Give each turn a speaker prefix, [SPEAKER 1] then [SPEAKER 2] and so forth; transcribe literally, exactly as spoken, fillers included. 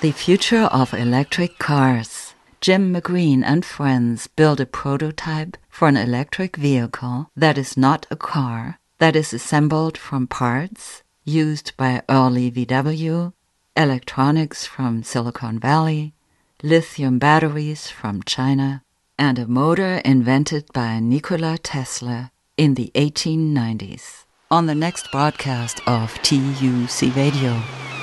[SPEAKER 1] The future of electric cars. Jim McGreen and friends build a prototype for an electric vehicle that is not a car, that is assembled from parts used by early V W, electronics from Silicon Valley, lithium batteries from China, and a motor invented by Nikola Tesla in the eighteen nineties. On the next broadcast of T U C Radio.